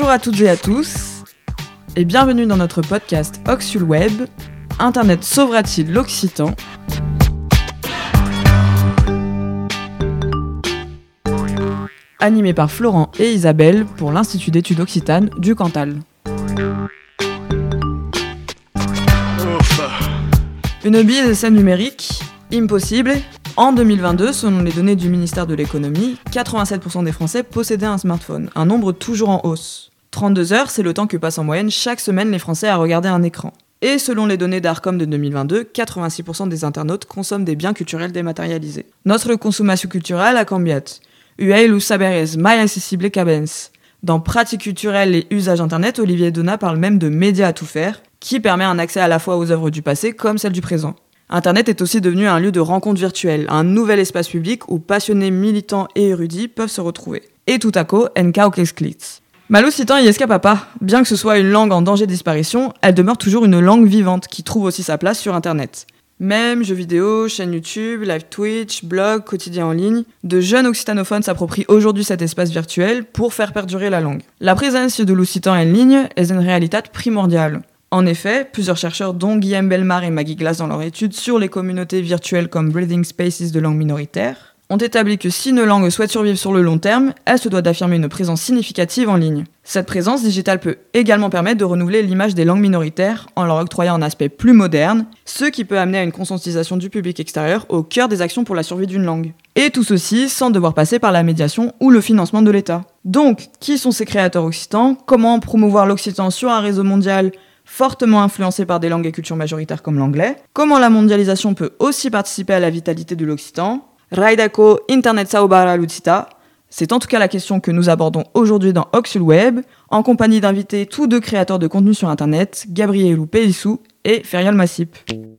Bonjour à toutes et à tous, et bienvenue dans notre podcast Oxul Web. Internet sauvera-t-il l'Occitan ? Animé par Florent et Isabelle pour l'Institut d'études occitanes du Cantal. Une bise numérique impossible. En 2022, selon les données du ministère de l'économie, 87% des Français possédaient un smartphone, un nombre toujours en hausse. 32 heures, c'est le temps que passent en moyenne chaque semaine les Français à regarder un écran. Et selon les données d'Arcom de 2022, 86% des internautes consomment des biens culturels dématérialisés. Notre consommation culturelle a cambiat. Ueil ou saberes mai accessible cabens. Dans Pratiques culturelles et usages internet, Olivier Donat parle même de médias à tout faire, qui permet un accès à la fois aux œuvres du passé comme celles du présent. Internet est aussi devenu un lieu de rencontre virtuelle, un nouvel espace public où passionnés, militants et érudits peuvent se retrouver. Et tout à coup, NK au Klitz. L'Occitan y escape pas. Bien que ce soit une langue en danger de disparition, elle demeure toujours une langue vivante qui trouve aussi sa place sur Internet. Mèmes, jeux vidéo, chaînes YouTube, live Twitch, blog, quotidien en ligne, de jeunes occitanophones s'approprient aujourd'hui cet espace virtuel pour faire perdurer la langue. La présence de l'Occitan en ligne est une réalité primordiale. En effet, plusieurs chercheurs, dont Guillaume Bellemare et Maggie Glass dans leur étude sur les communautés virtuelles comme Breathing Spaces de langue minoritaire, ont établi que si une langue souhaite survivre sur le long terme, elle se doit d'affirmer une présence significative en ligne. Cette présence digitale peut également permettre de renouveler l'image des langues minoritaires en leur octroyant un aspect plus moderne, ce qui peut amener à une conscientisation du public extérieur au cœur des actions pour la survie d'une langue. Et tout ceci sans devoir passer par la médiation ou le financement de l'État. Donc, qui sont ces créateurs occitans ? Comment promouvoir l'occitan sur un réseau mondial fortement influencé par des langues et cultures majoritaires comme l'anglais? Comment la mondialisation peut aussi participer à la vitalité de l'occitan? Raidako Internet Saubara Lucita. C'est en tout cas la question que nous abordons aujourd'hui dans Oxul Web, en compagnie d'invités tous deux créateurs de contenu sur Internet, Gabrielou Pélissou et Feriol Massip.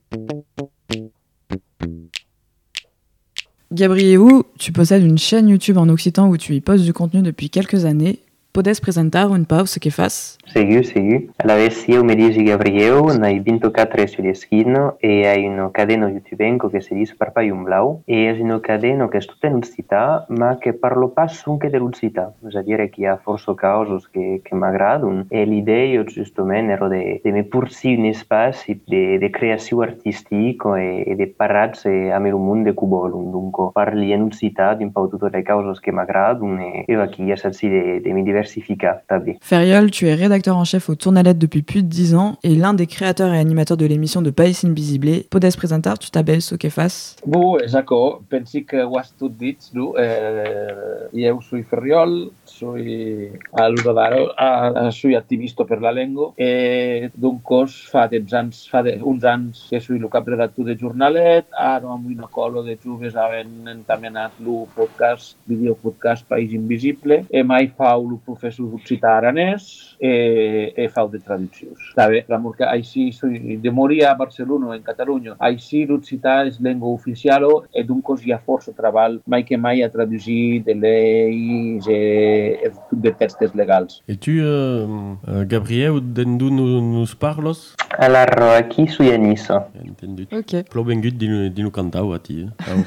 Gabrielou, tu possèdes une chaîne YouTube en occitan où tu y postes du contenu depuis quelques années. Podes presentar un peu ce que fas? Segue. Allora, io mi dico Gabriel, hai 24 sull'eschino e hai un cadeno youtubenco che si dice Parpaium Blau e è un cadeno che è tutto in Ucita ma che parlo pas anche dell'Ucita, cioè dire che ha forse cause che mi agradano e l'idea giustamente era di me porsi un spazio di creazione artistica e di pararsi a me un mondo cubolo, dunque parli in Ucita di un po' tutte le cause che mi agradano e qui io cerco di mi diversificar. Feriol, tu es rédacteur en chef au Tournalet depuis plus de 10 ans et l'un des créateurs et animateurs de l'émission de País Invisible. Podes presentar, tu t'appelles ce que fas? Bon, Jaco, pensi que ho has tot dit, no? Io sono Feriol, sono sono attivista per la lingua e dunque fa uns anys que sono il cap redactor de Jornalet, ara amb una colla de joves havent entamenat el podcast, videopodcast País Invisible e mai fa el professor d'occità aranès e fa de traduccions. Està bé, l'amor que així de morir a Barcelona, en Catalunya, així l'occità és llengua oficial e dunque hi ha força treball mai que mai a traduir de lleis de textos legals. Et tu, Gabriel, d'endu nos parlos? Allora, aquí soy a Niça. Entendu. Ok. Plou bengut dinu cantau a ti,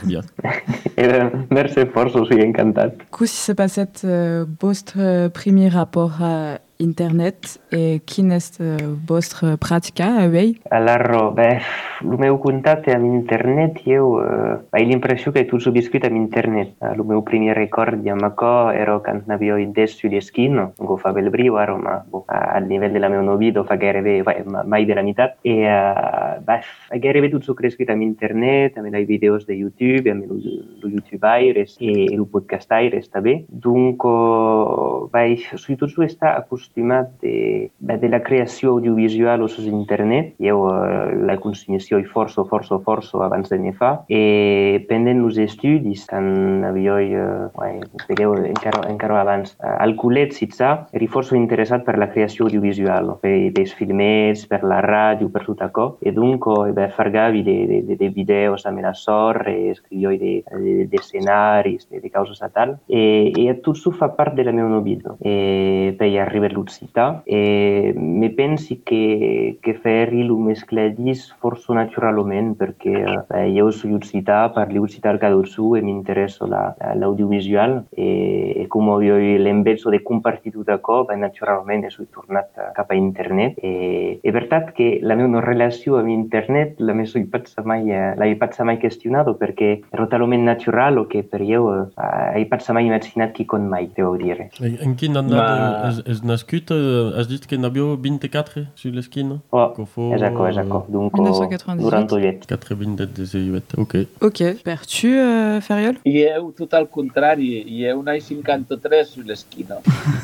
Merci força, soy encantat. Comment s'est passé votre premier rapport à Internet et quina est votre pràctica avui? Alors, el meu contacte amb internet, jo vaig l'impressió que tots ho viscut amb internet. El meu primer record amb això era quan n'havia des sull'eschino, ho fa bel brio, ara, ma al nivell de la meva novida fa gairebé mai de la meitat. I gairebé tot s'ho crescut amb internet, amb els vídeos de YouTube, amb el YouTube Aires i el podcast Aires també. Donc, soy tot està acostumat de la creació audiovisual a internet. Jo la consumició i força abans de ne fa. I pendent els estudis, quan havia, encara abans, al col·legi, era força interessat per la creació audiovisual, per els filmets, per la ràdio, per tot això. I dunque fargavi dei video a la sorre, scrivioi dei scenari, delle cose a tal, e tutto ciò fa parte della mia vita, e poi arriva l'università, e mi pensi che fai lo mescladis forse naturalmente, perché io sono all'università, parlo all'università al Cadozzo e mi interessa l'audiovisuale, e come ho l'embezzo di compartire tutto ciò, naturalmente sono tornato a internet, e per tanto che la mia relazione con internet la mia l'hai mai questionato, perché era talmente naturale che per io hai mai immaginato chi con mai, devo dire. En quin annat és nascut? Has dit que n'avió 24 sur l'esquina? Exacte. Donc, 1998. 98. 98, ok. Ok. Per-tu, Feriol? Eu tot al contrari, eu naix 53 sur l'esquina.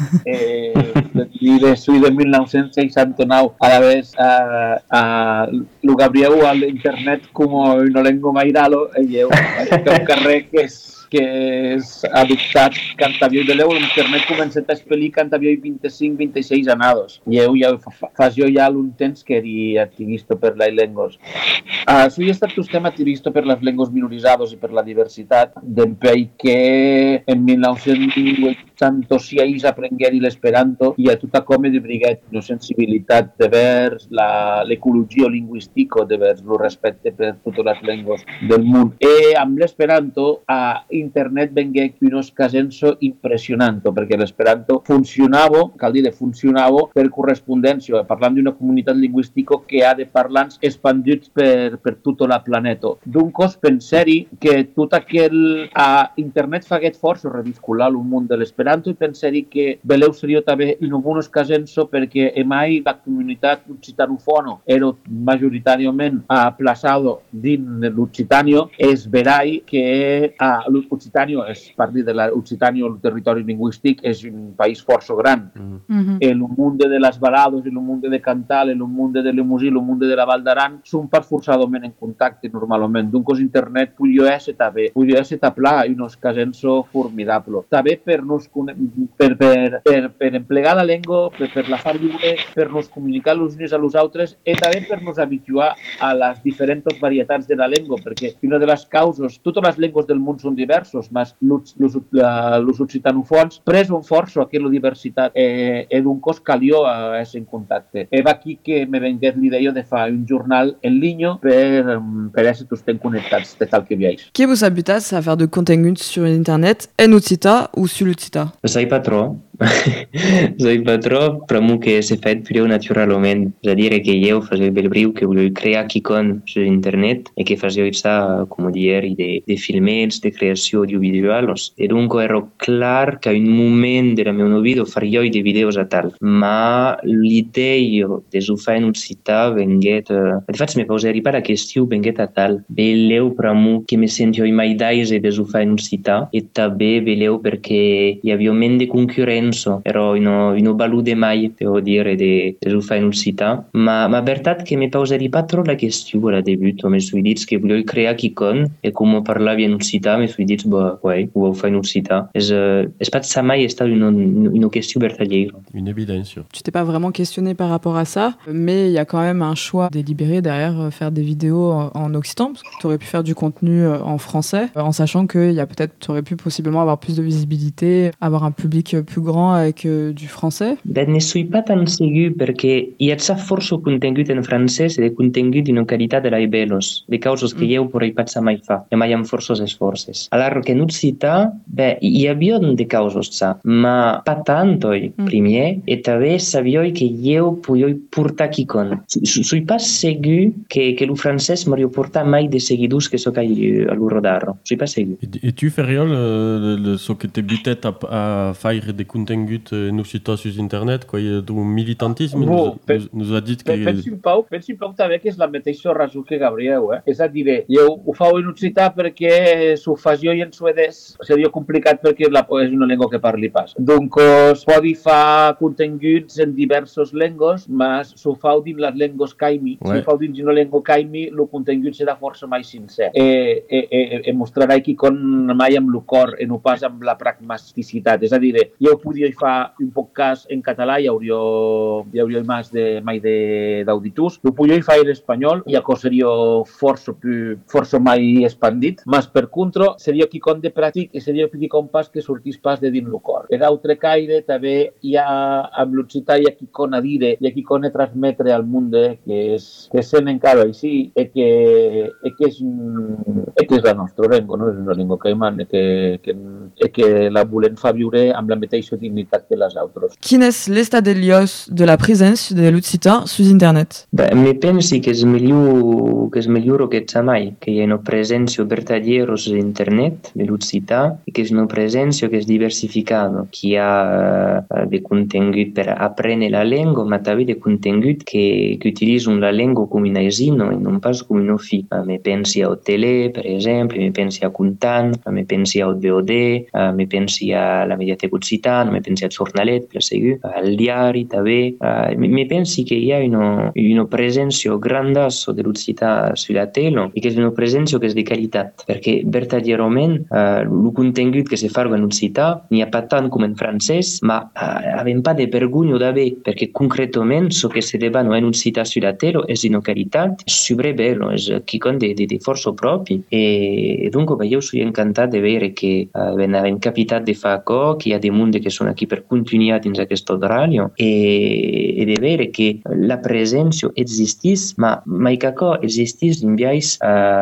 Soy de 1969. A la vez, lo Gabriel a l'internet como no lengo mairalo, i eu un carrer que és adoptat quan havia de l'internet començat a expelir quan havia 25-26 anados. I eu ja fa ja un temps que era activista per les llengües. Soy estat sistema activista per les llengües minoritzades i per la diversitat, d'empei que en 1986 aprengué l'esperanto i a tota com de briguet una sensibilitat de vers l'ecologia lingüística, de vers el respecte per totes les llengües del món. I amb l'esperanto internet vengué unos casenso impressionant, perquè l'esperanto funcionava, cal dir, funcionava per correspondència, parlant d'una comunitat lingüística que ha de parlants expandits per tota la planeta. D'un cos pensar-hi que tot aquell internet faguet força reviscular el món de l'esperanto i pensar-hi que veleu seria també en alguns casenso perquè mai la comunitat occitanofona era majoritàriament aplaçada dins l'Occitània, es verai que l'Occitània, és partir de l'Occitània, el territori lingüístic, és un país força gran. El món de les balades, el món de cantar, el món de l'emusí, el món de la Val d'Aran són pas forçadament en contacte normalment. D'un cos internet podria ser també, podria ser taplar i uns casenso formidable. També per emplegar la llengua, per la far lliure, per nos comunicar els uns a els altres i també per nos habituar a les diferents varietats de la llengua, perquè una de les causes, totes les llengües del món són diversos, mas els occitanofons presen força aquella diversitat i d'un cos calió a ser en contacte. És aquí que me vengués l'idea de fer un jornal en línia per ésser tots connectats de tal que veig. Qui vous habitas à faire de contenu sur Internet en Occità ou sur l'Occità? Sai pas trop. Sai pas trop, però que s'è fet preu naturalment. És a dir, que jo faig Belbriu que volia crear quicon sur internet e che facevo ça, come dire, de filmets, de creació audiovisual. E dunque ero clar che in un moment della mia vita faria dei video a tal. Ma l'idea de fare in Occità venguet... Infatti mi poserei pas la qüestió venguet a tal. Veleu per mu che mi sento mai d'aise de fare in Occità e també veleu perché hi havia un moment de concorrenza. Ero in un balude mai, devo dire, di fare in Occità, ma veritat che mi poserei pas trop la qüestió al debut. Mi sono dit che volevo creare quicon e come parlavi in Occità mi sono dit, ho fait in Occità. És pas mai estat une question vertalière. Une évidence. Tu t'es pas vraiment questionné par rapport à ça, mais il y a quand même un choix délibéré derrière faire des vidéos en occitan, parce que tu aurais pu faire du contenu en français, en sachant que tu aurais pu possiblement avoir plus de visibilité, avoir un public plus grand avec du français. Ne suis pas tan segur perquè hi ha força contingut en francès i de contingut d'una qualitat de la bellos, de causes que jo pourrais pas mai fa, e mai amb forços esforços. Alors que en Occità, hi havia de causes ça, ma pas tanto primer, e també sabia que jo podia portar quicon. Suis pas segur que el francès m'hauria portat mai de seguidors que soc a l'Urodarro. Suis pas segur. Et tu, Feriol, ce que t'es buté à faire des contenguts en Occità sur Internet, quoi, du militantisme, nous a dit que... Pensi un poc també que és la mateixa raó que Gabriel, És a dir, jo ho fau en Occità perquè s'ho fas jo i en suedès seria complicat perquè és una llengua que parli pas. Donc, podi fer continguts en diverses llengües, mas s'ho fau dins les llengües caimi. Si ho fau dins una llengua caimi, el contingut serà força més sincer. Mostrarà aquí com mai amb el cor i no pas amb la pragmaticitat. És a dir, jo podíeu fer un podcast en català, hi hauria mai d'auditors. Lo podíeu fer en espanyol i això seria força mai expandit. Mas per contra, seria quicon de pràctic i seria quicon pas que sortís pas de dins el cor. Per altre caire, també hi ha amb l'occità hi ha quicon a dire, hi ha quicon a transmetre al món que sent encara així i que és la nostra llengua, no és una llengua caimana, que la volem fer viure amb la mateixa dignitat que les altres. Quin és l'estat de liós de la presència de l'occità sus internet? Mi pensi che è meglio che mai, che è una presenza veritiera su internet dell'occità e che è una presenza che è diversificata, che ha dei contenuti per apprendere la lingua, ma anche dei contenuti che utilizzano la lingua come un asino e non pas come un fi. Mi pensi a tele, per esempio, mi pensi a Contant, mi pensi a VOD, mi pensi alla Mediateca Occitana, mi pensi a Giornalet, per seguire, al diari, també. Mi pensi che hi ha una presenza grandassa dell'occità sulla tele e che è una presenza che è di qualità, perché veramente il contenuto che si fa in occità n'hi ha pas tant come in francès, ma avem pas de vergogna d'haver, perché concretamente ciò che si deve in occità sulla tele è di una qualità super bella, è quicon di forza propria e dunque io sono incantato di vedere che abbiamo capitato di fare cosa, che hi ha dei mondi che sono qui per continuare in questo orario e di vedere che la presenza esistís, ma que existís d'un biais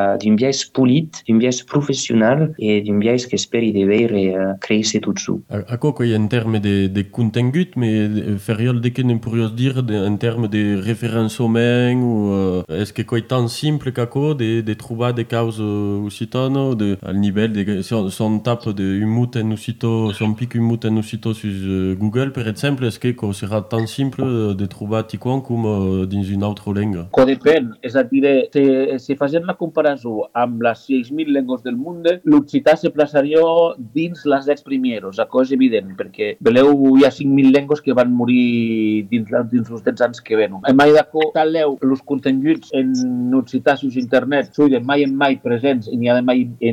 polit, d'un biais professional e d'un biais que esperi de veure créixer tot su. Acò que en termes de contingut, mais feriol de que ne pourrios dir en termes de referenciament ou est-ce que c'est tan simple qu'acò de trobar des causes occitanes al nivell de son tape de un mot en occità, son pic un mot en occità sur Google, per exemple, est-ce que serà tan simple de trobar ticon com dins una altra llengua? Que depèn, és a dir, si facem la comparació amb les 6.000 llengües del món, l'occità se plaçaria dins les 10 primeros, això és evident, perquè veleu, hi ha 5.000 llengües que van morir dins els 10 anys que venen. Mai d'acó, taleu els continguts en occità sus internet, són de mai en mai presents i n'hi ha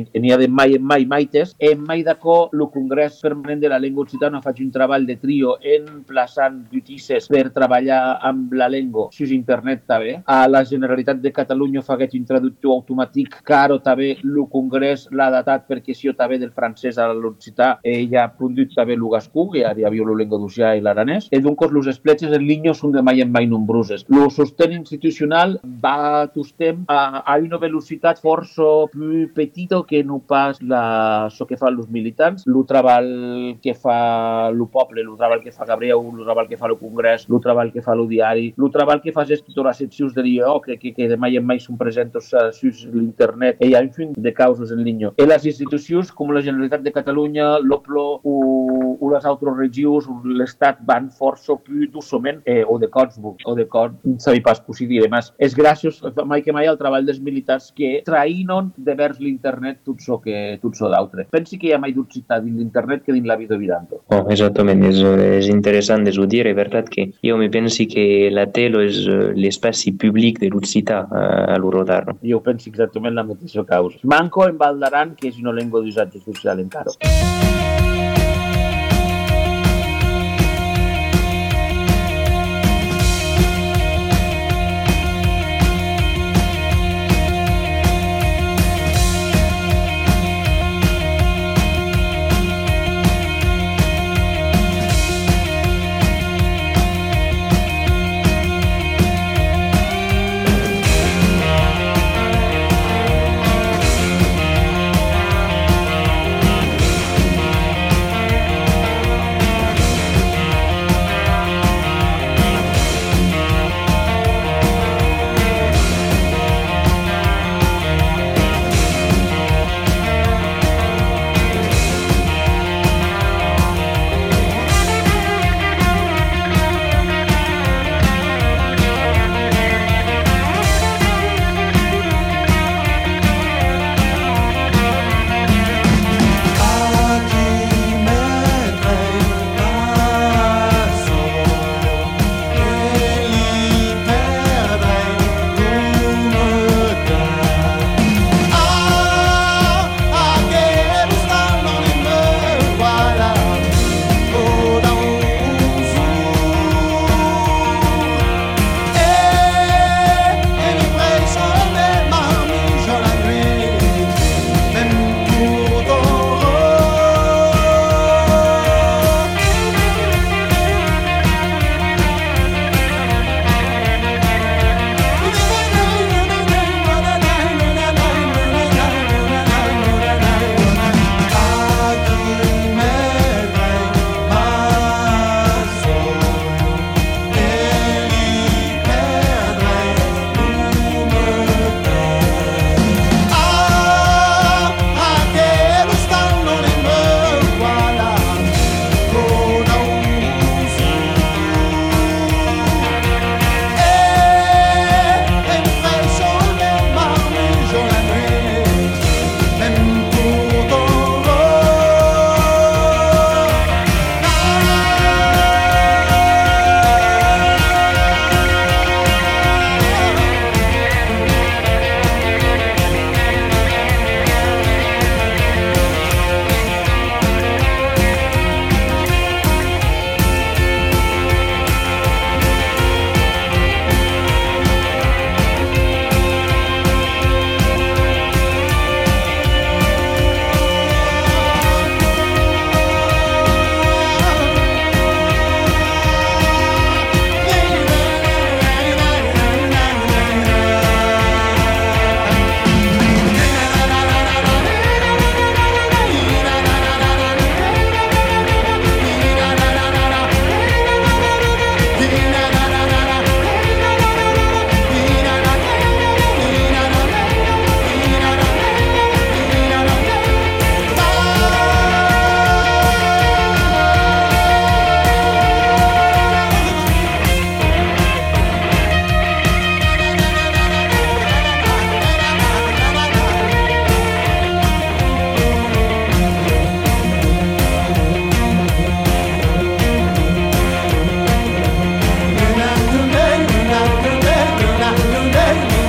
de mai en mai maites, mai d'acó, el Congrés Permanent de la Llengua Occitana faig un treball de trio en plaçant notícies per treballar amb la llengua sus internet també. A la Generalitat de Catalunya fa aquest traductor automàtic, caro també el Congrés l'ha datat perquè si jo també del francès a l'occità ja ha produït també el gascú, que hi havia la llengua d'occità i l'aranès, i doncs els espletges en línia són de mai en mai nombroses. El sostén institucional va tostem a una velocitat força més petita que no pas això que fan els militants, el treball que fa el poble, el treball que fa Gabriel, el treball que fa el Congrés, el treball que fa el diari, el treball que fa totes les seccions de l'IO, que de mai en mai són presents sus l'internet, i hi ha un fin de causes en línia. I les institucions com la Generalitat de Catalunya, l'OPLO o les altres regions, l'Estat van força més dosament, o de cops, no sabia pas possible. A més, és gràcies mai que mai al treball dels militars que traïnen de vers l'internet tot això d'altre. Pensi que hi ha mai d'occità dins l'internet que dins la vida vidanto. Esattament, és interessant de dir, és veritat que jo mi pensi que la tele és l'espai públic de l'occità a l'Eurodar. Jo penso exactament la mateixa causa. Manco en Val d'Aran, que és una llengua d'usatge social encara.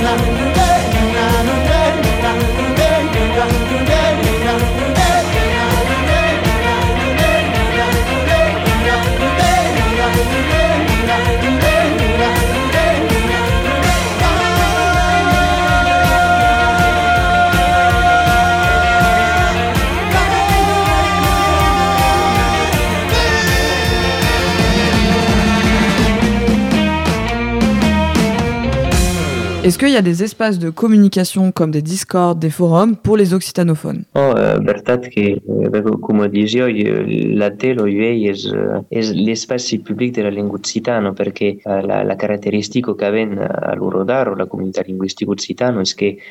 Est-ce qu'il y a des espaces de communication comme des Discord, des forums pour les occitanophones? Veritat que, cum dicevo, la telo és l'espai public de la lingua occitana, perché la caratteristica che avem all'Urodaro, la comunità linguistica occitana, è che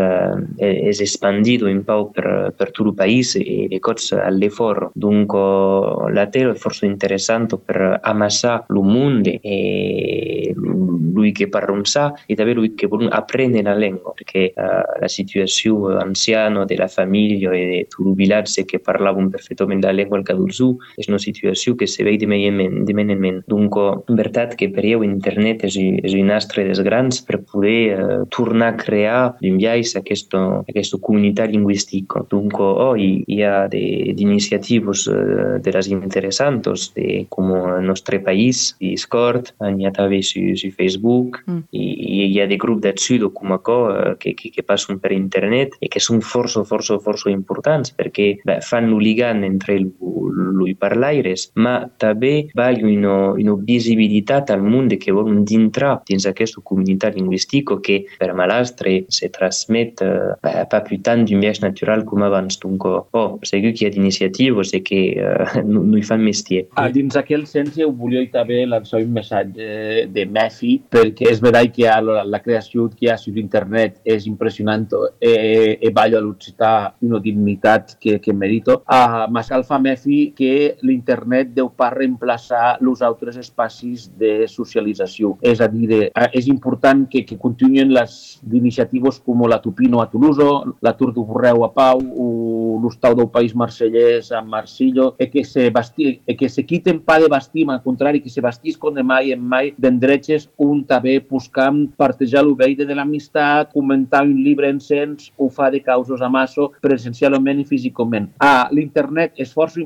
è espandito un po' per tutto il paese e le cose all'effort. Dunque la telo è forse interessante per ammassare il mondo e lui che parla un sa e davvero lui che vuole apprendere la lingua, perché la situazione anziana della famiglia e di tutto il villaggio che parlavano perfettamente la lingua al Caduzù è una situazione che si vede di meno in meno. Dunque, in verità che per io internet è un astre des grans per poter tornare a creare l'inviais a questa comunità linguistica. Dunque, hi ha delle iniziative delle interessanti come il nostro paese, Discord, n'hi ha també su Facebook, e hi ha dei gruppi d'accido come che passano per internet e che sono forse importanti perché fanno ligare entre lui parlaires, ma també vogliono una visibilità al mondo che vogliono entrare in questa comunità linguistica che per malastre si trasmette pas più tanto in viaggio naturale come abans. Dunque, segur que hi ha iniciatives e que noi fan mestier. Dins aquell sens, jo volia també lançar un missatge de MEFI, perquè és veritat que la creació que hi ha sur internet és impressionant e ballo a l'occità una dignitat que merito. Ma cal fa MEFI que l'internet deu pas reemplaçar els altres espais de socialització. És a dir, és important que continuïn les iniciatives com la Tupino a Toulouse, la Tour du Borreu a Pau, o l'Hostal del País Marcellès a Marsillo, que se quiten pa de bastir, al contrari, que se bastisquen de mai en mai d'endretges on també buscam partejar l'obeida de l'amistat, comentar un llibre en sens, ho fa de causes a masso, presencialment i físicament. L'internet és força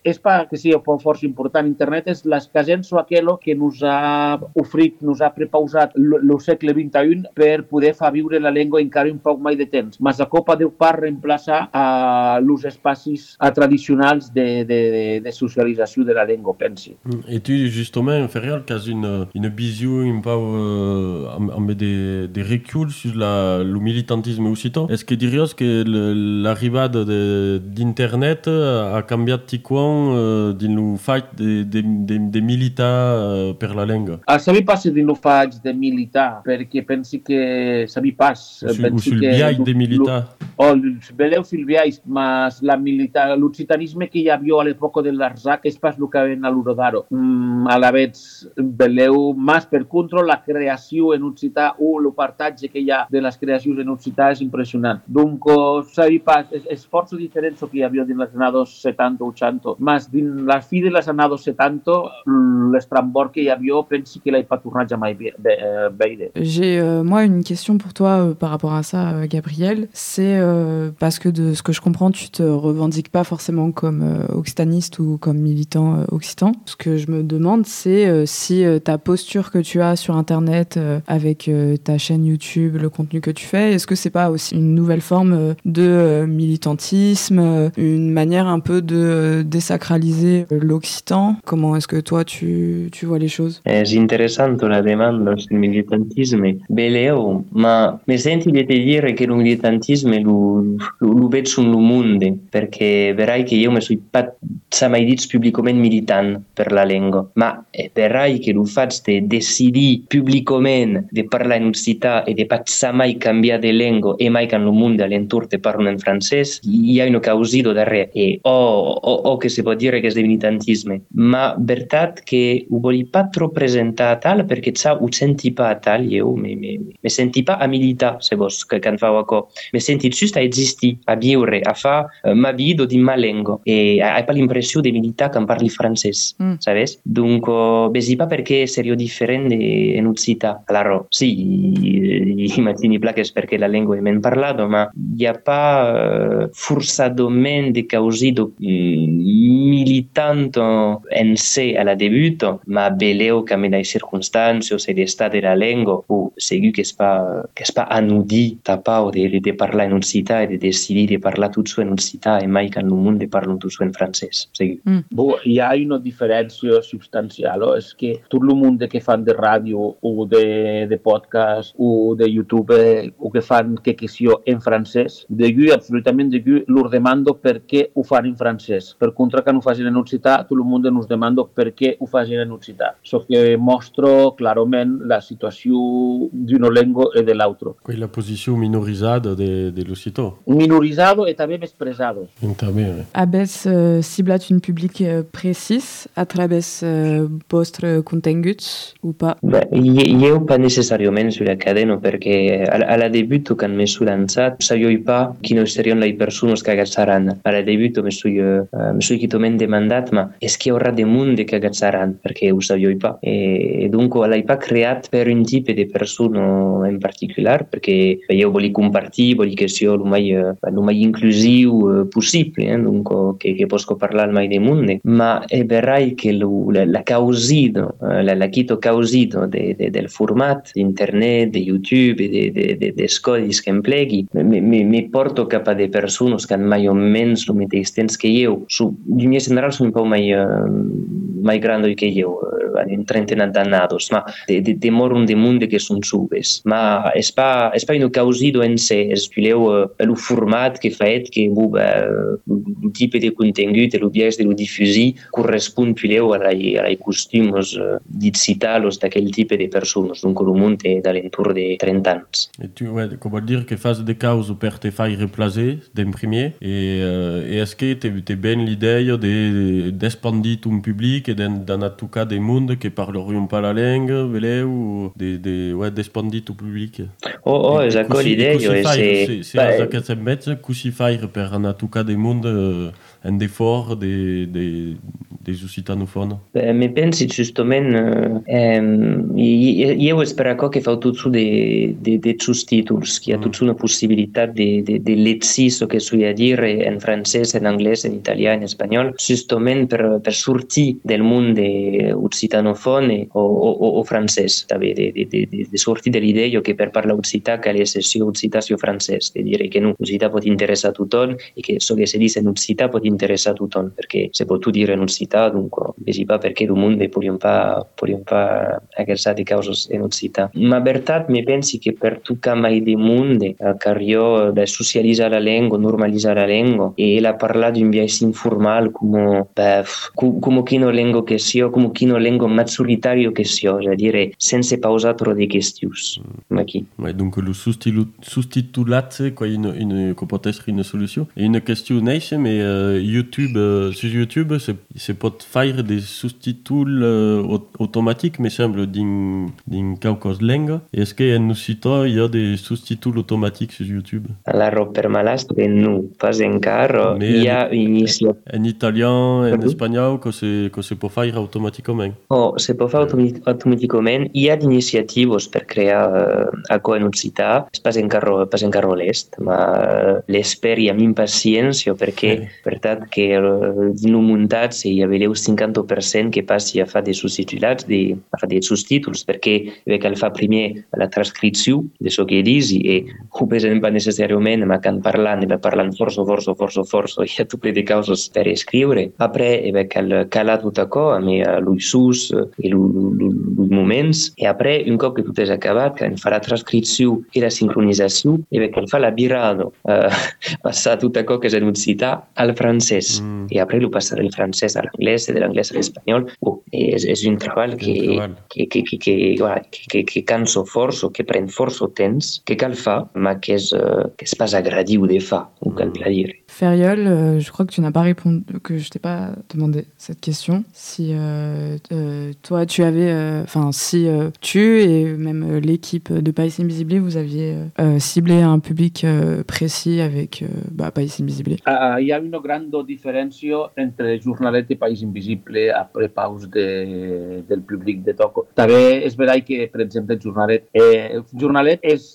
important. Internet és l'escasença aquello que nos ha ofrit, nos ha prepausat el segle XXI per poder fer viure la llengua encara un poc mai de temps. Mas la copa deu pas reemplaçar els espais tradicionals de socialització de la llengua, pensi. Et tu, justement, Feriol, qui as une vision un peu avec des reculs sur le militantisme occitan. Est-ce que diriez que l'arrivée d'Internet a changé dans le fait des militants per la langue? Sabi pas si no faig de militar, perquè pensi que sabi pas. O sul viatge de militar. Veleu sul viatge, mas l'occitanisme que hi havia a l'època de l'Arzac és pas el que ven a l'Urodaro. A la vez, veleu, mas per contra, la creació en occità o el partatge que hi ha de les creacions en occità és impressionant. Donc, sabi pas, és força diferent del que hi havia dins les anades 70 o 80, mas dins la fi de les anades 70, l'estrambord que hi havia, pensi que l'ha pas tornat jamais veire. J'ai, moi, une question pour toi par rapport à ça, Gabriel. C'est parce que de ce que je comprends, tu te revendiques pas forcément comme occitaniste ou comme militant occitan. Ce que je me demande, c'est si ta posture que tu as sur Internet avec ta chaîne YouTube, le contenu que tu fais, est-ce que c'est pas aussi une nouvelle forme de militantisme, une manière un peu de désacraliser l'occitan? Comment est-ce que toi, tu vois les choses? És interessant la demanda sul militantisme. Veleu, ma mi senti di dire che il militantisme lo veig sul mondo, perché verai che io mi sono mai dit pubblicament militant per la lingua, ma verai che lo faig de decidir pubblicament de parlar in occità e de pas mai canviar de lingua e mai che nel mondo all'entorno te parlano in francès, hi ha una causa darrere o che si può dire che è di militantisme, ma veritat che ho volit pas trop presentar tal perché ho senti pas tal, io mi senti pas a militar, se vos, que quan fau acò. Me senti just a existir, a viure, a fa ma vida din ma lengua e hai pas l'impressió de militar que em parli francès, sabes? Donc, vezi pas perché serio differente in occità. Claro, sì, immagini plaques perché la lingua è men parlato, ma hi ha pas forçadament de causido militanto en sé a la debuto, ma beleu que me dai circunstàncies o se l'estat de la lengua, o segur que es pa anudi tapau de parlar en occità e de decidir de parlar tot su en occità e mai que en el món de parlo tot su en francès, segur. Hi ha una diferència substancial, és que tot el món que fan de ràdio o de podcast o de YouTube o que fan quequeció en francès, absolutament lor demando per què ho fan en francès. Per contra que no ho facin en occità, tot el món nos demanda per què ho facin en occità. Això que mostra clarament la situació d'una llengua i de l'altra. La posició minoritzada de l'occità. Minorizado i també expressado. També. Habes ciblat un public precis a través vostre continguts o pas? Jo pas necessàriament sur la cadena, perquè a la debut, quan me suis lançat, sabia pas quines serien les persones que agatzaran. A la debut me suis quitament demandat, ma és que hi haurà de monde que agatzaran, perquè ho sabia pas. E donc, l'he pas creat per un tipus de persona en particular, perquè jo volia compartir, volia que sia el més inclusiu possible, donc que posso parlar al mai de monde. Ma è verai che la causito, la quito causito del format d'internet, de YouTube e de codis que emplegui, mi porto cap a de persones que han mai o menys el mateix temps que jo. D'una general són un poc mai grandi que jo, un trentena d'annados, ma demoro un monde que són subes. Ma és pa una causito en sé, és el format que fa que el tipus de contingut e el biaix de lo diffusir correspon pileu a les costums digitals d'aquell tipus de persones, donc el món té d'alentour de 30 anys. Et tu vol dir que fas de causes per te fai replacer d'imprimer e est-ce que t'es ben l'idea d'expandir un public e d'en tocar des mondes que parleront pas la langue, veleu, d'expandir ton public? És això l'idea. Se has aquests metges, così faire per en tocar des mondes en d'effort des occitanofones? Me pensi justament, jo espero que feu tots de subtítols, que hi ha tots una possibilitat de l'exis, o que s'ho ha dir en francès, en anglès, en italià, en espanyol, justament per sortir del món occitanofone o francès, també, de sortir de l'idea que per parlar occità cal ser occità o francès, de dir que no, l'occità pot interessar a tothom i que això que se diu en occità pot interessar a tothom, perquè se pot dir en occità, donc vegi pas perquè el món podríem pas exercer de causes en occità. Ma veritat, me pensi que per tocar mai de món, car jo de socialitzar la llengua, normalitzar la llengua, e ela parlar d'un biais informal come quina llengua que sia, come quina llengua majoritària que sia, és a dir, sense pausar trop de qüestions. Aquí. Donc, le sous-titulat, que pot être une solution. Et une question neix, mais sur YouTube, se pot faire des sous-tituls automatiques, me semble, din qualques langues. Est-ce qu'en occità, il y a des sous-tituls automatiques sur YouTube? Alors, per malastre, non, pas encara. Il y a initiative. En italien, en espagnol, que se peut faire automatiquement? Se peut faire automatiquement. Il y a d'initiatives per crear algo en occità. Pas encara l'est, ma l'esperi amb impaciència, perquè, per tant, que en un muntat hi havia el 50% que passi a fer des subtitulats, a fer des subtítols, perquè cal fa primer la transcripció de això que dius i ho present pas necessàriament, ma quan parlant força, hi ha tot ple de causes per escriure. Après, cal calar tot això amb l'usos i els moments, i après, un cop que tot és acabat, quan fa la transcripció i la sincronització, cal fa la virada, passar tot això que és en occità al francès. francès. Et après, il passe du français à l'anglais et de l'anglais à l'espagnol. És un treball que cansa força o que pren força temps, que cal fa, mais que és pas agradiu de fa, on cal dire. Feriol, je crois que tu n'as pas répondu, que je t'ai pas demandé cette question. Si toi, tu avais, si tu et même l'équipe de País Invisible, vous aviez ciblé un public précis avec País Invisible. Hi ha una gran diferència entre Jornalet i País Invisible a prepaus del públic de Toco. També és veritat que, per exemple, Jornalet és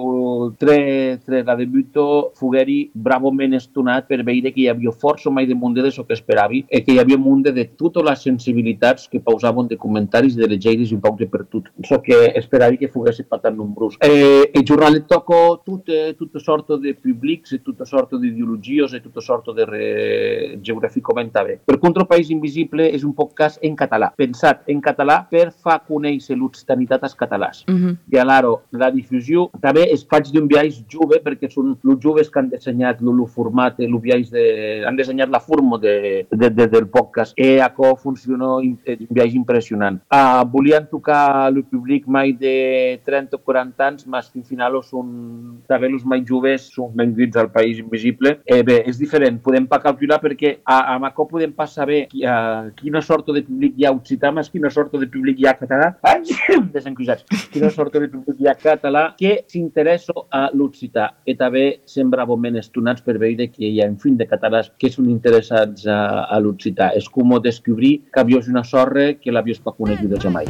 la debuto Fugueri bravament estonat per veure que hi havia força mai de munde de so que esperava i que hi havia munde de totes les sensibilitats que pausaven de comentaris de les geires i un poc de per tot. So que esperava que fogués tan nombrós. El Jornalet toca tota sorta de públics, tota sorta d'ideologies, tota sorta de geogràficament també. Per contra, País Invisible és un podcast en català, pensat en català per fer conèixer l'occitanitat als catalans. I alhora, la difusió també es faig d'un viatge jove, perquè són els joves que han dissenyat el format, han dissenyat la forma del podcast. I això funciona un viatge impressionant. Volien tocar el públic mai de 30 o 40 anys, mas que al final són també els més joves, són benvinguts al País Invisible. Bé, és diferent, podem pas calcular perquè amb això podem pas saber quina sorta de públic hi ha occità, mas quina sorta de públic hi ha català, quina sorta de públic hi ha català que s'interessa a l'occità. I també sem bravament estonats per veure que hi ha un fill de catalans que són interessats a l'occità. És com descobrir que havies una sorra que l'havies pas coneguda jamais.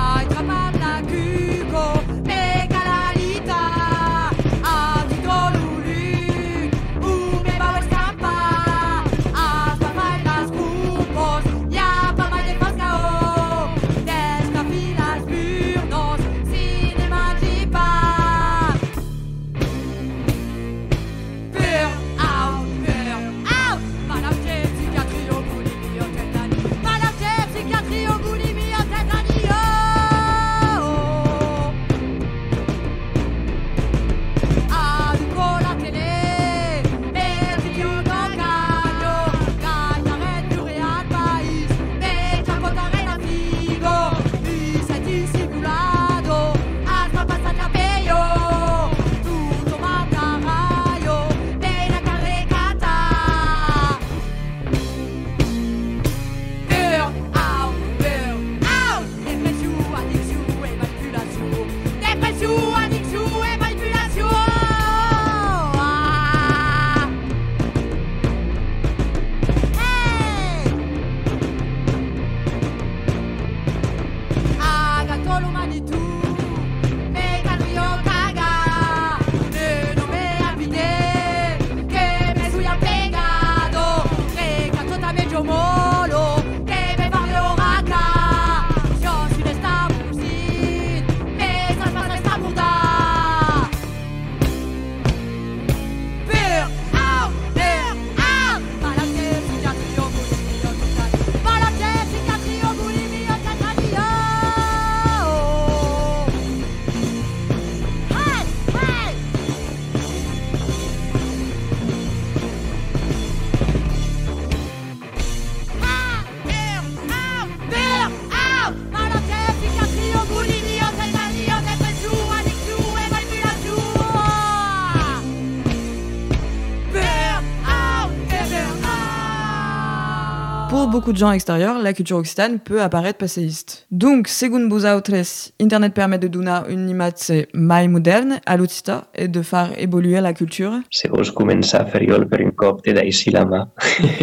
Pour beaucoup de gens extérieurs, la culture occitane peut apparaître passéiste. Donc, según vosaltres, Internet permet de donar une imatge mai moderne a l'occità et de faire évoluer la culture. Si vols començar, Feriol, per un cop te deixi la mà.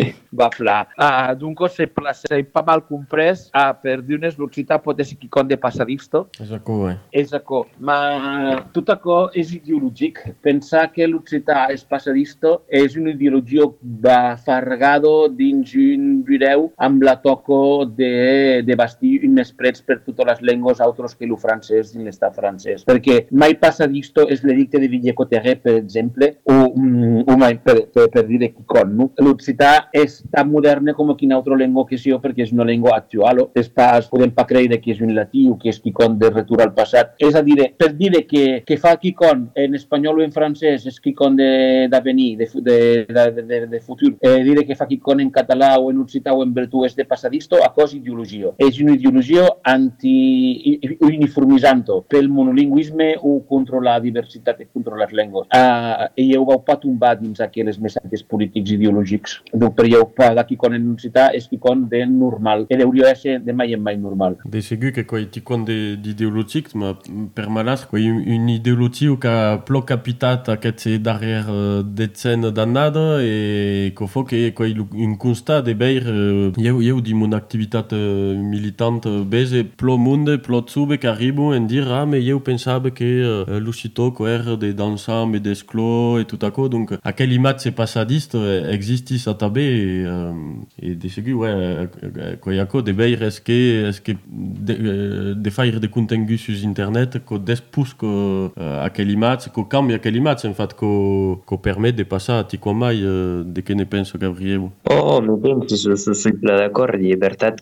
Va pla. Donc, c'est pas mal comprès. Per dir-nos, l'occità pot ser quelcom de passadista. És això, És això. Ma tot això és ideològic. Pensar que l'occità és passadista és una ideologia farragada dins un bureu amb la toca de bastir un menyspreu per totes les llengües altres que el francès dins l'estat francès. Perquè mai passadista és l'edicte de Villers-Cotterêts, per exemple, o mai per dir quelcom. No? L'occità és és tan moderna com quina altra llengua que sigui, perquè és una llengua actual. Podem pas creure que és un latí o que és quelcom de retorn al passat. És a dir, per dir que fa quelcom en espanyol o en francès és quelcom d'avenir, de futur. Dir que fa quelcom en català o en occità o en bretó és de passadisto, a cos ideologia. És una ideologia anti-uniformitzant pel monolingüisme o contra la diversitat i contra les llengües. I ho vau pas tombar dins aquells missatges polítics ideològics. Donc, per jo, quelcom en occità és quelcom de normal. I hauria de ser de mai en mai normal. De segur que quan quelcom d'ideològic, per malas, una ideologia que ha plou capitat aquestes darreres decennies d'anada i que fa que un constat de veure eu di mon activitat militant bese plou monde, plou sube que arribo en dir mais eu pensava que l'occità era de dansar et d'esclor et tout à coup, donc aquelle image passadiste existisse també et de segur, quan hi ha de veure és que de faire de contingut sur internet que després que aquella imatge, que canvia aquella imatge, en fait, que permet de passar a ticò mai de què ne pensa Gabriel. Mi penso, sono d'accordo, è veritat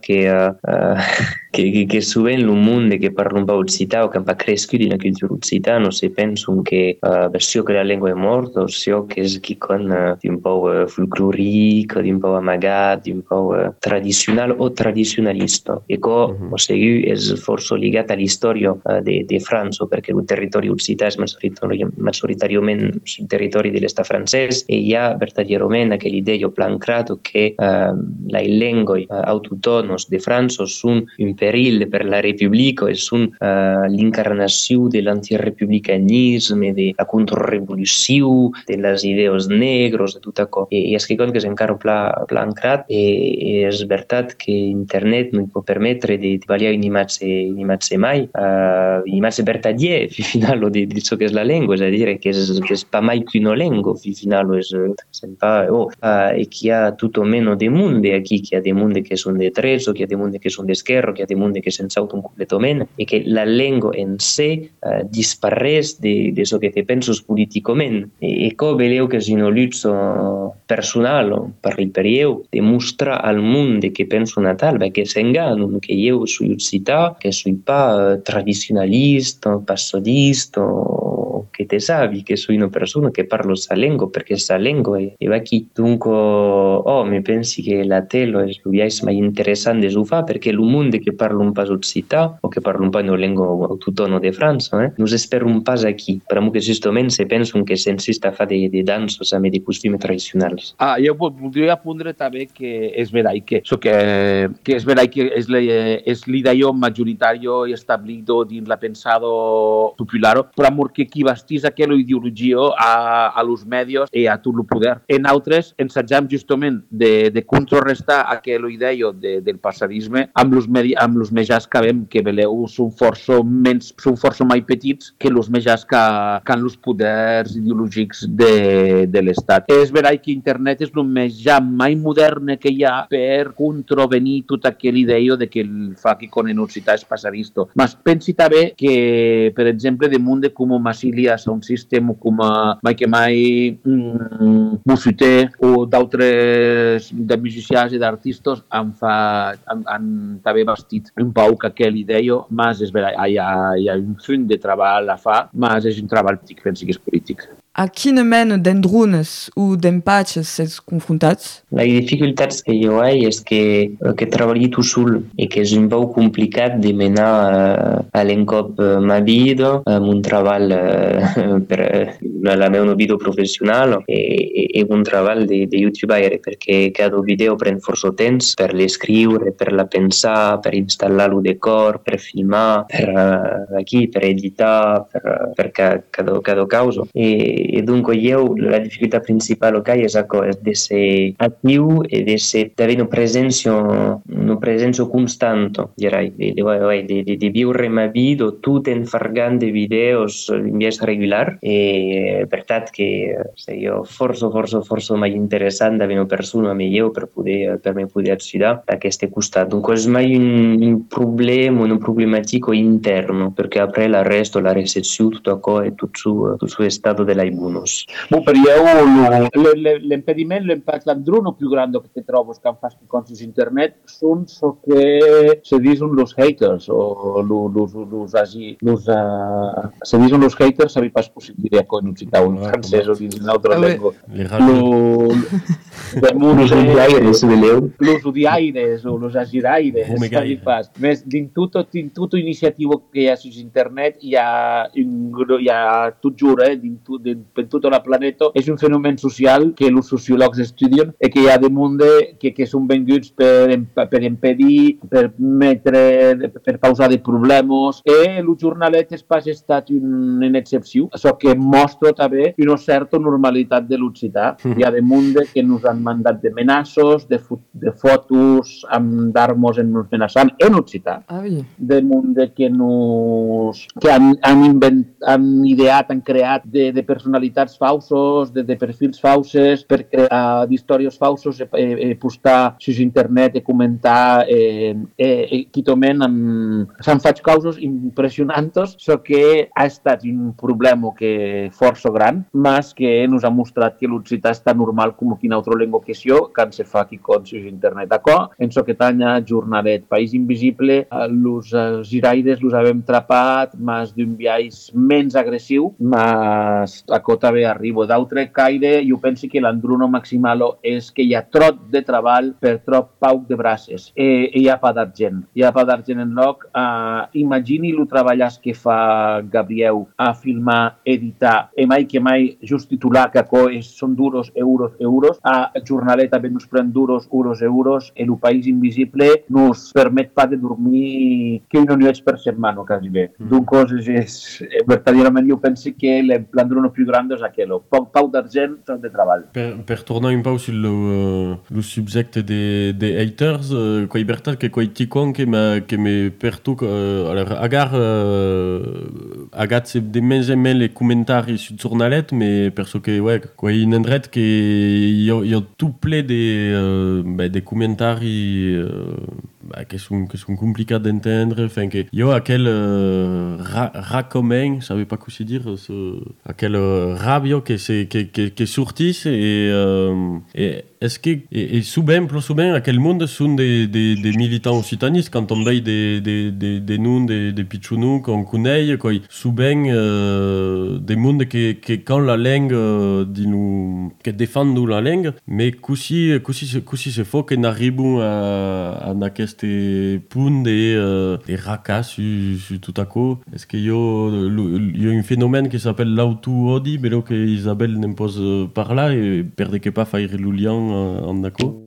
che sovint el món que parla un po' occità o que ha crescut in la cultura occitana se pensen que versió que la llengua è morta o sió que és quelcom d'un po' folcloric, d'un po' amagat, d'un po' tradicional o tradicionalista. E que, o sigui, és força lligat a la història de França, perquè el territori occità és majoritàriament el territori de l'estat francès e hi ha verdaderament aquella idea plan creato che le lingue autoctones de França són un perill per la Repubblica e són l'incarnació de l'antirepublicanisme, de la contrarrevolució, de les idees negres, de tot això. I és quelcom que és encara plan creat i és veritat que internet no pot permetre de vallar una imatge mai, una imatge vertadiera, final, de això que és la llengua, és a dir, que és pas mai que una llengua, final, és pas... E que hi ha tot o menys de món aquí, que hi ha de món que són de drets, que hi ha de món que són d'esquerra, que hi ha de món que s'ensauten completament, i que la llengua en si dispareix de això que te penses políticament. I que veieu que és una lluita personal per eu, de mostrar al món que penso natal, que s'enganen, que jo soy occità, que soy pas tradicionalista, passodista, que te sabi che sono una persona che parlo questa lingua perché questa lingua è qui. Dunque, mi pensi che la tele è più mai interessante su fa perché il mondo che parla un po' occità o che parla un po' una lingua autoctona di Francia, non si spera un po' qui. Però che giustamente se pensano che si insista a fare di danze e di costumi tradizionali. Jo voldria apuntar també que és veritat que és veritat que és l'idea majoritària i establida dins la pensada popular, però que qui bastís aquella ideologia a los medios i a tot el poder. En altres ensajam justament de contrarrestar aquella idea del passadisme amb los mitjans que veiem que veleu són força mai petits que els mitjans que han els poders ideològics de l'Estat. És veritat que internet és el mitjà mai modern que hi ha per contravenir tota aquella idea de que el fa que con en occità és passadista. Mas pensi també que, per exemple, damunt de com Massilias a un sistema com mai Mussuté o d'altres de musicians i d'artistes han també bastit un poc aquella idea, mas és veritat, hi ha un funt de treball a fa, mas és un treball polític, pensi que és polític. A quina mena d'endrunes o d'empatges s'és confrontats? Les dificultats que jo he és que treballo tu sol i que és un poc complicat de menar a l'encop ma vida, un treball per la meva vida professional e un treball de youtuber perché cada video pren força temps per l'escriure, per la pensar, per instal·lar el decor, per filmar, per editar, per cada causa. E dunque la difficoltà principale che è di essere attivo e di avere una presenza costante, direi, di vivere la vita tutto in fargando video in via regolare e per tanto che io forse mai interessante avere una persona meglio per me poter accedere a questo costato. Dunque è mai un problema, una problematica interno perché après la resto, la recezione, tutto ciò è tutto il stato della algunos. Per io l'impedimento, l'impatto l'andruno più grande che trovo che fan con su internet sono so che se dicono los haters o se dicono los haters sabi pas possibile a in un francese o in un'altra lingua. Los udiaires, veleu? Los udiaires o los agiraires, sabi pas. Din tutto iniziativo che hi ha su internet hi ha tot juro, per tutto el planeta, és un fenomen social que els sociòlegs estudien i que hi ha de munt que són venguts per impedir, per causar de problemes. I el jornalet és pas estat una excepció, això que mostra també una certa normalitat de l'occità. Hi ha de munt que ens han mandat de amenaços, de fotos d'armes amenaçant en occità. De munt que han ideat, han creat de personalitats falsos, de perfils falsos, per crear d'històries falsos, postar a internet, comentar, que tomen, s'han fet causes impressionants, so que ha estat un problema que força gran, mas que ens ha mostrat que l'occità està normal com quina altra llengua que això, quan se fa aquí con su internet. Acò, en so que tanya jornalet, País Invisible, els giraires els havem trapat, mas d'un viatge menys agressiu, mas acò també arriba d'altre caire. Jo penso que l'andruno maximalo és que hi ha trot de treball per trop pauc de braces. Hi ha pa d'argent. Hi ha pa d'argent en lloc. Imagini el treball que fa Gabriel a filmar, editar, i mai que mai just titular que acò són duros, euros. A jornalet també ens pren duros, euros. El País Invisible nos permet pa de dormir 15 nits per setmana, quasi bé. D'un coses és, verdaderament, jo penso que l'andruno più grande és aquello. Pau d'argent, tot de treball. Per tornar un peu sur le subjecte des haters, quai bertat que quai ticon que me pertuc, alors agat de menys en menys les comentaris sur jornalet, mais perso que, quai in endret que hi ha tout ple de comentaris que sont complicats d'entendre, enfin que yo aquel racomen, je savais pas quoi se dire, aquel rabio que sortisse et est-ce que et souvent aquel monde sont des militants occitanistes quand on veille des noms des pichounou qu'on connaît quoi souvent des mondes que quand la langue dit nous que défendent nous la langue mais così c'est faux que n'arrivons à aquest punt de racas sur tout à coup. Est-ce qu'il y a un phénomène qui s'appelle l'auto-odi, mais que Isabelle n'impose par là et perdez que pas faire le lien en d'accord.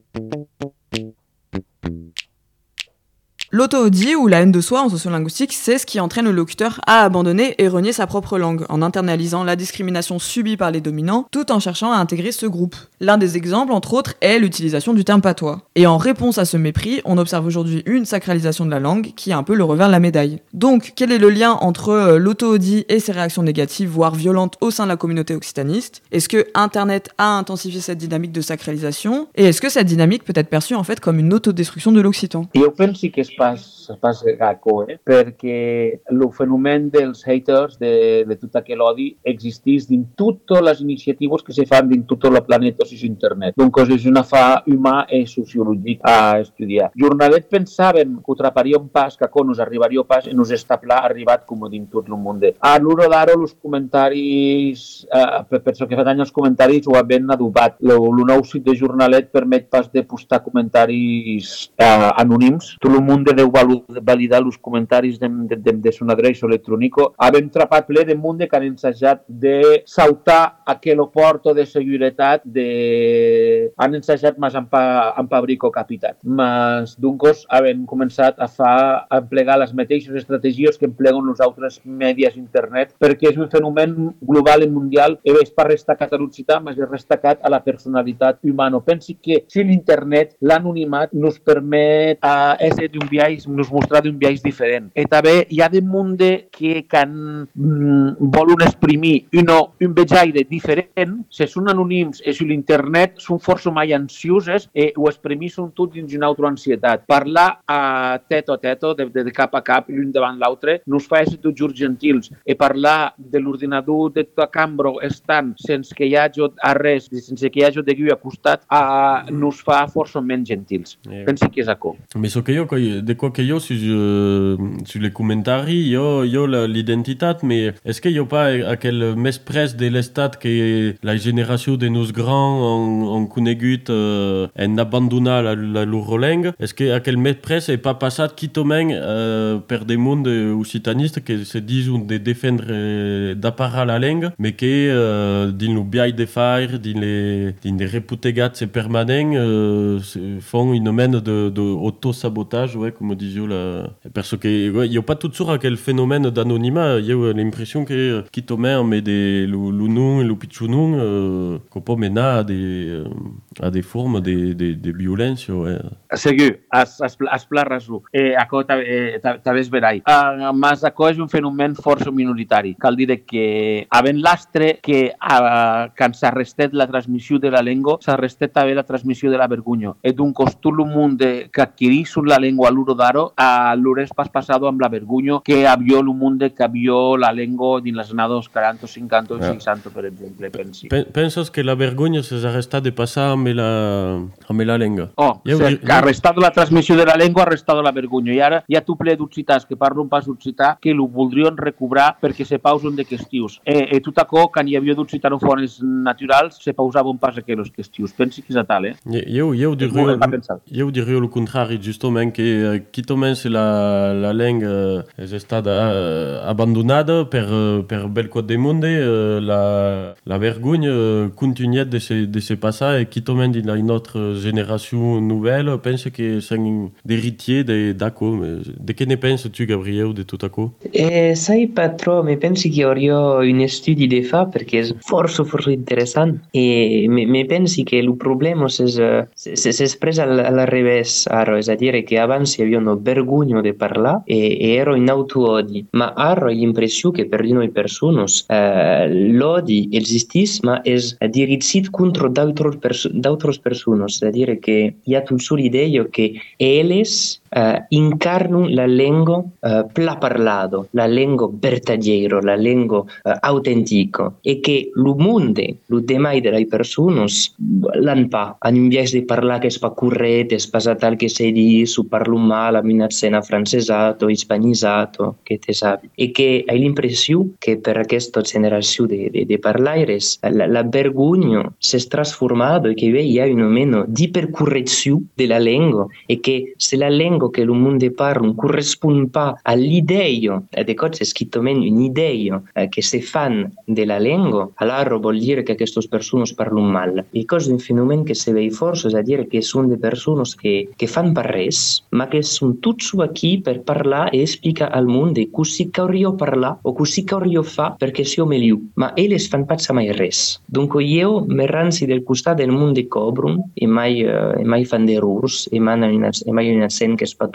L'auto-odi ou la haine de soi en sociolinguistique, c'est ce qui entraîne le locuteur à abandonner et renier sa propre langue, en internalisant la discrimination subie par les dominants, tout en cherchant à intégrer ce groupe. L'un des exemples, entre autres, est l'utilisation du terme patois. Et en réponse à ce mépris, on observe aujourd'hui une sacralisation de la langue qui est un peu le revers de la médaille. Donc, quel est le lien entre l'auto-odi et ses réactions négatives, voire violentes au sein de la communauté occitaniste ? Est-ce que Internet a intensifié cette dynamique de sacralisation ? Et est-ce que cette dynamique peut être perçue en fait comme une autodestruction de l'occitan ? Jo penso que és pas gaco, perquè el fenomen dels haters, de tot aquell odi, existeix dins totes les iniciatives que se fan dins tot el planeta sobre internet. Donc és una fa humà i sociològic a estudiar. Jornalet pensàvem que ho traparíem pas, que nos arribaria pas i nos està arribat com dins tot el món. A l'hora d'ara, els comentaris, per això que fa anys els comentaris ho han adobat. El nou sit de Jornalet permet pas de postar comentaris anònims. Tot el món deu validar els comentaris de son adreça electrònica. Hem trapat ple de munt que han ensajat de saltar aquell port de seguretat, han ensajat més en pabrico capitat. Mas d'un cos hem començat a emplegar les mateixes estratègies que empleguen els altres mèdies internet, perquè és un fenomen global i mundial i és per destacat a l'occità, mas és destacat a la personalitat humana. Pensi que si l'internet, l'anonimat, nos permet ésser d'un viatge, nos mostrar d'un viatge diferent. I també hi ha de munt que volen exprimir un vejaire diferent, se són anònims i sur l'internet són força mai ansioses i ho exprimeixen tot dins una autoansietat. Parlar a teto, de cap a cap, l'un davant l'altre, no us fa ser tots jurs gentils. I parlar de l'ordinador de tota cambra estant sense que hi hagi a res, sense que hi hagi de guiu acostat, no us fa força menys gentils. Penso que és això. Mais ce que yo, de quoi que yo, sur les commentaires, yo l'identitat, mais est-ce que yo pas aquel mes pres de l'estat que la génération de nos grands ont conegut en abandonat la luroleng, est-ce que aquel mes pres est pas passat quitomeng per des mondes occitanistes que se disent de défendre d'apparar la langue, mais que din lo biai de faire, din les reputegats permanents font une mène de auto-sabotage, ouais, comme disait la... Parce que il y a pas tout sur aquel phénomène d'anonymat, il y a l'impression que quitomeng mais des l'unun et l'upichunun qu'on peut mener à des formes de violence, ouais. Segur, has pla raso. Això també és verai. Mas això és un fenomen força minoritari. Cal dir que, havent l'astre que quan s'arrestet la transmissió de la llengua, s'arrestet també la transmissió de la vergonya. És un costum munt que adquirís la llengua a l'uro d'aro, a l'ures pas passado amb la vergonya que avió el munt que avió la llengua dins les anades 40, 50 i 60, per exemple, pensi. Penses que la vergonya s'arrestat de passar amb la llengua? Arrestado la transmissió de la llengua, arrestado la vergonya. I ara hi ha tu ple d'occitans que parlen pas occità que ho voldrien recobrar perquè se pausen de qüestions. I tot això, quan hi havia d'occitanofones naturals, se pausaven pas aquelles qüestions. Pensi que és a tal, Jo diria el contrari, justament, que quitomens la llengua és estat abandonada per bel cot de monde, la vergonya continuat de se passar i quitomens de la nostra generació nouvelle penso que són d'heritiers d'acò. De què ne penses tu, Gabriel, de tot això? Sai pas trop, mais penso que hauria un estudi de fa perquè és força interessant. Me penso que el problema s'expressa al revés, ara, és a dir, que abans hi havia una vergonya de parlar e era un autoodi. Ma ara l'impressió que per noi persones l'odi existís, ma és dirigit contra d'altres persones. És a dir, que hi ha tot l'idea que elles incarnan la lengua parlado, la lengua verdagliera, la lengua autentica, e che il mondo, lo demai delle persone, l'hanno pas. Hanno un viaggio di parlare che è pas corretto, è pas tal che si dice, parlo male, mi accena francesato, hispanizzato, che te sapi. E che hai l'impressione che per questa generazione di parlaires, la vergogna si è trasformata e che hi ha un meno di ipercorrezione della lingua e che se la lingua che il mondo parla non corrisponde pas all'idea, de cose scritto meglio, un'idea che si fanno della lingua, allora vuol dire che queste persone parlano male. E questo è un fenomeno che si vede forse, è a dire che sono delle persone che fanno per res, ma che sono tutti qui per parlare e spiegare al mondo così che io parla o così che io fa perché sia meglio, ma elles fanno pas mai res. Dunque io mi ranzi del costato del mondo cobrun e mai fan d'errori e mai una scena che è pas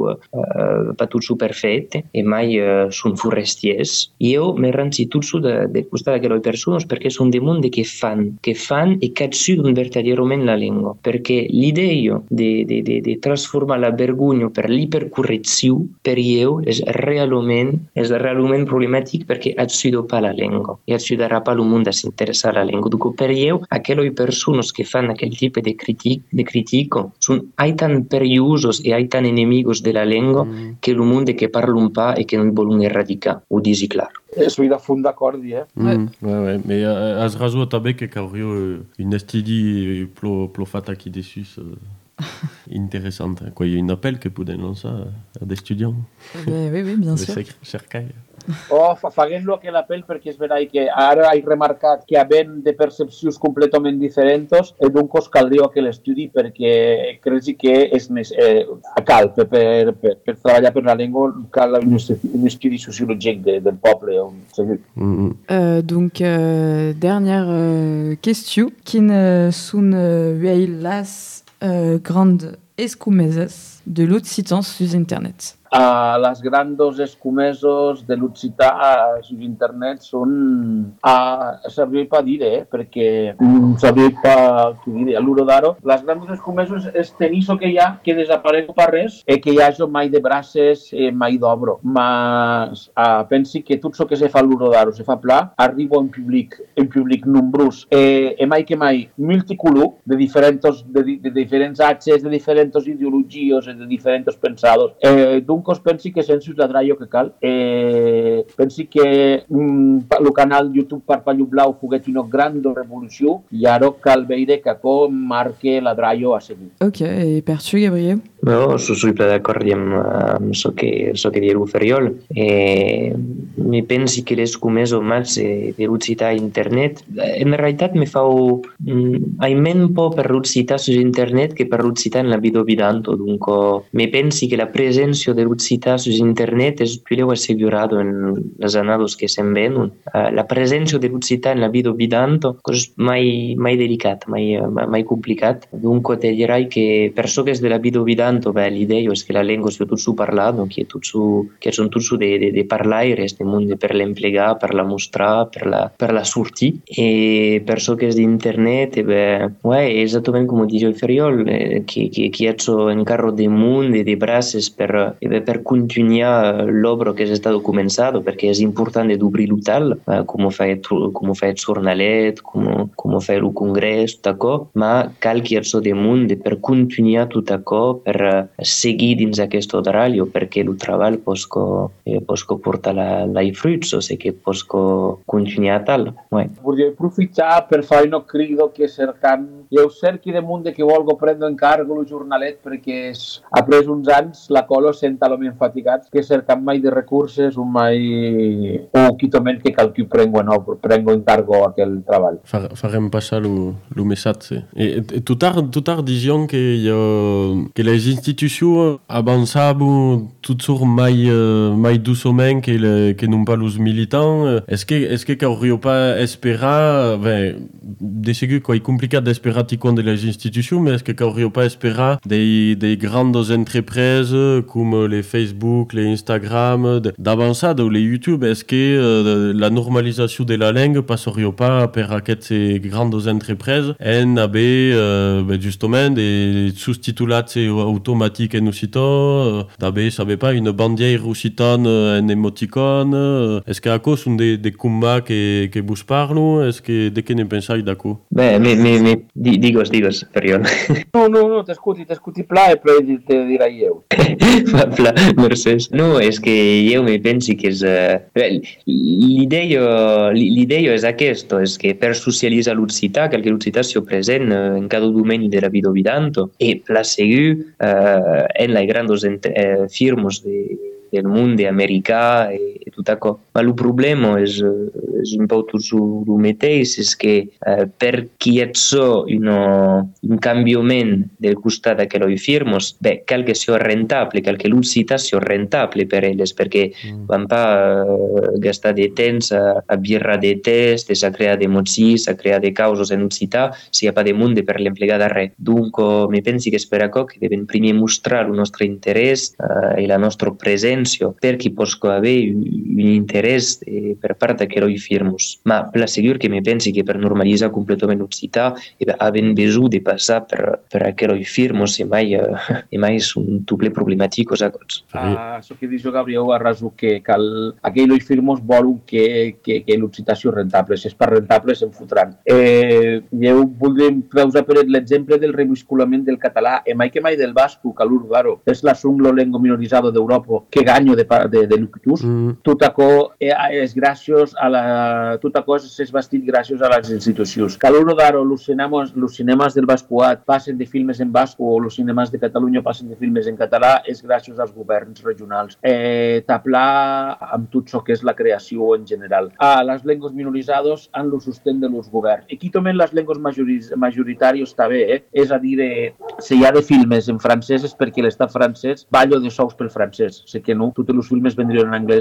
tutto perfetto e mai sono forestiers. Io mi ranzi tutto del costato delle persone perché sono dei mondi che fanno e che assumono verdaderamente la lingua, perché l'idea di trasformare la vergogna per l'ipercorrezione per io è realmente problematica perché assumo pas la lingua e assumerà pas il mondo a si interessare alla lingua. Dunque per io aquelle persone che fanno quel tipo di critico sono tan periusos e ai tan enemigos della lingua che il mondo che parla pas e che non vogliono eradicare o disi claro. Soy de fond d'acord, Ouais. Mais as raison també que cauria une estudi plo fata aquí dessus interessante. Quoi, il y a un appel que podem lançar a des étudiants. Oui, bien sûr. Cercai. Faguem-lo aquell apel perquè és veritat que ara he remarcat que havent de percepcions completament diferents doncs caldria aquell estudi perquè crec que és cal per treballar per la llengua cal un estudi sociològic del poble. Donc dernière question qui ne sont las grande escumeses de l'occitan sur Internet. Les grandes escumesos de l'occità sur internet són sabria pas dir, perquè sabria pas què dir. A l'Urodaro, les grandes escumesos és tenir això que hi ha, que desapareix per res, que hi hagi mai de braces, mai d'obro. Mas pensi que tot això que se fa a l'Urodaro, se fa pla, arriba en públic nombrós. Mai que mai multicolor, de diferents atges, de diferents ideologies, de diferents pensadors. Cos pensi que sense la draio que cal. Pensi que el canal YouTube per Pallo Blau foguet una gran revolució i ara cal veure que com marque la draio a seguir. Ok, et per tu, Gabriel? No, soy ple d'acord amb això que diu Ferriol. Me pensi que l'escumeso mas de l'occità a internet. En realitat me fau men po per l'occità su internet che per l'occità en la vida vidanto. Dunque, me pensi che la presenza de l'occità su internet è più assicurato in les anades che se'n venen. La presenza de l'occità en la vida vidanto è mai delicat, mai complicat. Dunque, te dirai che per això que és de la vida vidanto, l'idea és que la llengua sia tot su parlato, che són tot su de parlare, este mondo per l'emplegar, per la mostrar, per la sortir. E per això que és d'internet, esattamente come dice il Ferriol, che ha un carro de mondo e de braces per continuare l'opera che è stato començato, perché è importante d'obrir l'hotel, come fa il giornalet, come fa il congrés, tot això, ma cal que ha de mondo per continuare tot això, per seguir dins aquest orario, perquè el treball posco portar i fruits, o sigui que posco continuar tal. Volia aprofitar per fer un crido que cercant, cerqui de mundo que volgo prendre encargo el jornalet, perquè après uns anys la colo senta lo ben fatigats, que cercant mai de recursos o quitament que cal que prengo encargo aquell treball. Farem passar el missatge. Tu tard dision que les institucions avançaven toujours mai doucement que non pas los militants. Est-ce que qu'hauríeu pas esperar, de segur que é complicat d'esperar ticon de les institutions, mais est-ce que qu'hauríeu pas esperar des grandes entreprises comme les Facebook, les Instagram, d'avançar ou les YouTube? Est-ce que la normalisation de la langue passerait pas per aquestes grandes entreprises en haver justement des sous-titulats automatiques en occità, d'haver, savez pas, une bandière occitane en emoticon? Est-ce que això són des combats que vos parlo? Est-ce que de què ne penseu d'acord? Digues, Ferriol. No, t'escuti pla e poi te direi io. Pla, mercès. No, és que jo me pensi que és... L'idea és aquesta, és que per socialitzar l'occità, cal que l'occità sia present en cada domeni de la vida vidanto, e pla segur en les grandes firmes del món americà i tot això. Ma el problema és un peu tot el mateix, és que per qui et so un canviament del costat d'aquelles firmes, cal que sia rentable, cal que l'occità sia rentable per elles, perquè van pas gastar de temps a birrar de tests, a crear de mots, a crear de causes en occità, si hi ha pas de món per l'emplegar de res. Donc, me pensi que és per això que devem primer mostrar el nostre interès i la nostra presència perché posso avere un interesse per parte d'aquelles firmes. Ma per segur que me pensi que per normalitzar completament l'occità avem bisogno de passar per aquelles firmes e mai són tutte problematiques a tots. Això que diu Gabriel ha raó, que aquelles firmes volen que l'occità sia rentable. Si és per rentable se'n fotran. Jo voldria posar per l'exemple del revisculament del català e mai que mai del basco, que l'Urodaro és la segona llengua minoritzada d'Europa que ganyo de locutus. Tot això és gràcies a tot això és bastit gràcies a les institucions. Que a l'Urodaro els cinemes del Bascuat passen de filmes en basco o els cinemes de Catalunya passen de filmes en català és gràcies als governs regionals. Taplar amb tot això que és la creació en general. Les llengües minoritzades han el sostén dels governs. Aquí també les llengües majoritàries també, és a dir, si hi ha de filmes en francès és perquè l'estat francès balla de sous pel francès. Sé que no, tots els filmes vendrien en anglès dins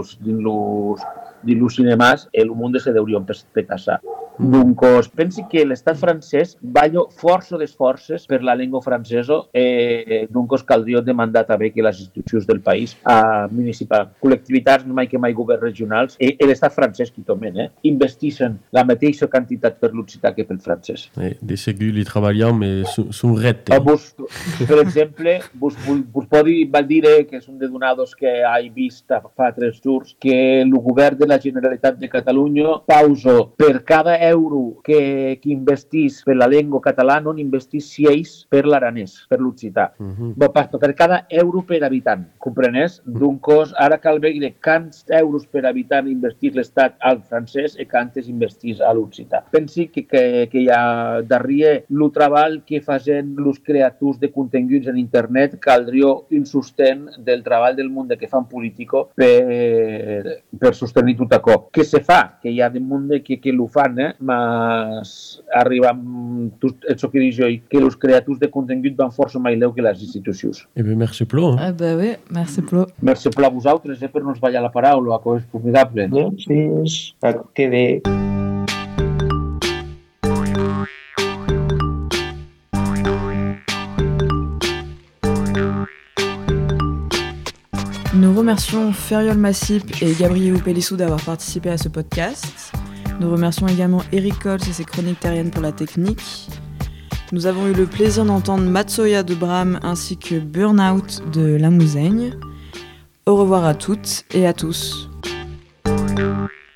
los cinemas el mundo se deuria pecassar. Donc, pensi que l'estat francès balla força d'esforços per la llengua francesa donc caldria demandar també que les institucions del país, municipals, col·lectivitats, mai que mai governs regionals, i l'estat francès qui tomen, investissin la mateixa quantitat per l'occità que pel francès. De segur li treballam, mais son rete. Per exemple, vos podeu dir que són de donados que he vist fa 3 jours que el govern de la Generalitat de Catalunya pausa per cada euro que investís per la llengua catalana, n'investís 6 per l'aranès, per l'occità. Per cada euro per habitant, comprenés? Doncs ara cal veure quants euros per habitant investís l'Estat al francès i quantes investís a l'occità. Pensi que hi ha darrere el treball que fan els creadors de continguts en internet caldria un sostén del treball del món que fan político per sostenir tot això. Què se fa? Que hi ha de món que ho fan, mas arriba tot això que dic jo, que els creadors de contingut van força mai leu que les institucions. Merci plo. Oui, merci plo. Merci plo a vosaltres, per no us ballar la paraula, que és formidable. Gràcies. Que bé. Nous remercions Feriol Massip et Gabriel Pélissou d'avoir participé à ce podcast. Nous remercions également Eric Cols et ses chroniques terriennes pour la technique. Nous avons eu le plaisir d'entendre Matsoya de Bram ainsi que Burnout de La Mouzaigne. Au revoir à toutes et à tous.